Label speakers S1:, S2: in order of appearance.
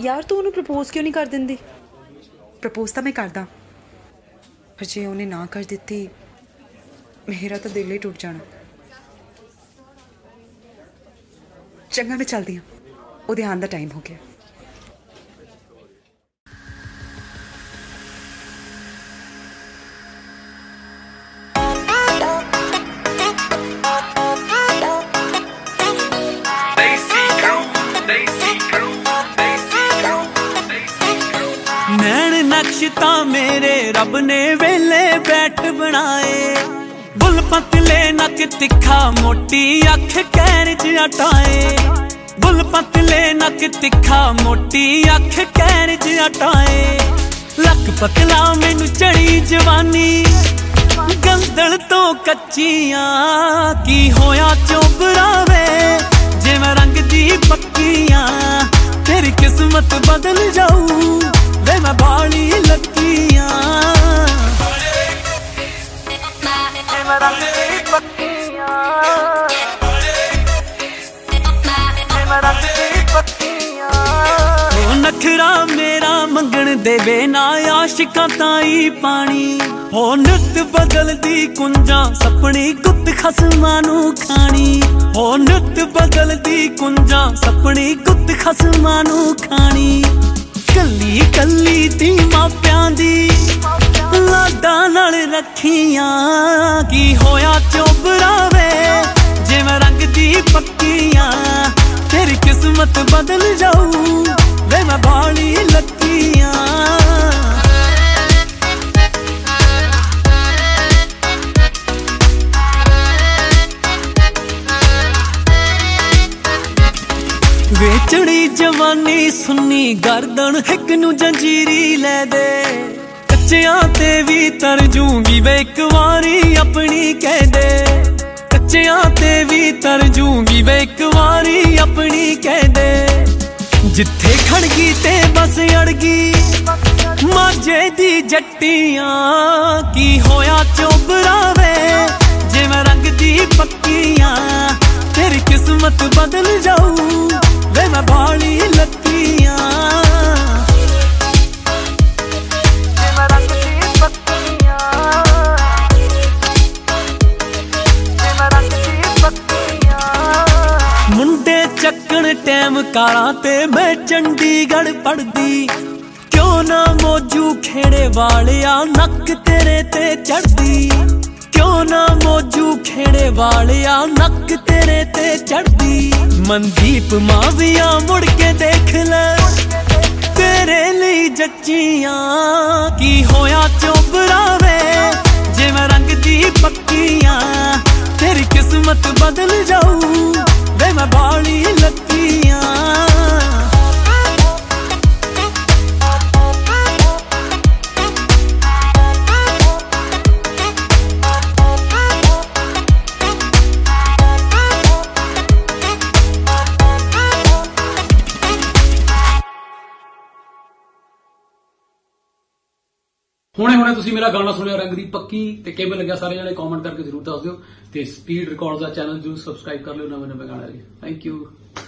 S1: ਯਾਰ ਤੂੰ ਉਹਨੂੰ ਪ੍ਰਪੋਜ਼ ਕਿਉਂ ਨਹੀਂ ਕਰ ਦਿੰਦੀ? ਪ੍ਰਪੋਜ਼ ਤਾਂ ਮੈਂ ਕਰਦਾ, ਪਰ ਜੇ ਉਹਨੇ ਨਾ ਕਰ ਦਿੱਤੀ ਮੇਰਾ ਤਾਂ ਦਿਲ ਹੀ ਟੁੱਟ ਜਾਣਾ। ਚੰਗਾ ਮੈਂ ਚੱਲਦੀ ਹਾਂ, ਉਹਦੇ ਆਉਣ ਦਾ ਟਾਈਮ ਹੋ ਗਿਆ।
S2: नैन नक्श तां मेरे रब ने वेले बैठ बनाए, बुल पतले नक तिखा मोटी अख कैर च अटाए, बुल पतले नक तिखा मोटी अख कैर च अटाए। लक पतला मैनू चढ़ी जवानी गंदल तो कच्चियां, की होया चोबरावे जिवें रंग दी पक्कियां, तेरी किस्मत बदल जाऊ वे मैं बाली लकीयां, जिवें रंग दी पक्कियां, जिवें रंग दी पक्कियां। ओ नखरा मेरा मंगण देवे ना आशिकां ताई पानी, हो नित बदलदी कुंजां सपनी गुत खसमां नू खानी, हो नित बदलदी कुंजां सपनी गुत खसमां नू खानी। कली कली ती मापियां दी लाडां नाल रखियां, की होया चोबरावे जिवें रंग दी पक्कियां, तेरी किस्मत बदल जाऊ वे मैं बाली लकीयां। वेचड़ी जवानी सुन्नी गर्दन हिक नू जंजीरी लै दे, कच्चियां ते भी तर जूंगी वे एक वारी अपनी कह दे, कच्चियां ते भी तर जूंगी वे एक वारी अपनी कह दे। जिथे खड़गी ते बस अड़गी माजे दी जट्टियां, की होया चोबरावे जिवें रंग दी पक्कियां, तेरी किस्मत बदल जाऊ वे मैं बाली लकीयां, जिवें रंग दी पक्कियां, जिवें रंग दी पक्कियां। मुंडे चक्कण टैम काला ते मैं चंडीगढ़ पढ़दी, क्यों ना मौजू खेड़े वालिया नक तेरे ते चढ़दी, क्यों ना मौजू खेड़े वालिया नक तेरे ते चढ़दी। मनदीप माविया मुड़ के देख ले तेरे लिए जच्चियां, की होया चोबरावे जिवें रंग दी पक्कियां, तेरी किस्मत बदल जाऊ वे मैं बाली लकीयां।
S3: ਹੁਣੇ ਤੁਸੀਂ ਮੇਰਾ ਗਾਣਾ ਸੁਣਿਆ ਰੰਗ ਦੀ ਪੱਕੀ ਤੇ ਕਿਵੇਂ ਲੱਗਿਆ ਸਾਰੇ ਜਣੇ ਕਮੈਂਟ ਕਰਕੇ ਜ਼ਰੂਰ ਦੱਸ ਦਿਓ ਤੇ ਸਪੀਡ ਰਿਕਾਰਡਸ ਦਾ ਚੈਨਲ ਜਰੂਰ ਸਬਸਕ੍ਰਾਈਬ ਕਰ ਲਿਓ ਨਵੇਂ ਗਾਣੇ ਲਈ। Thank you.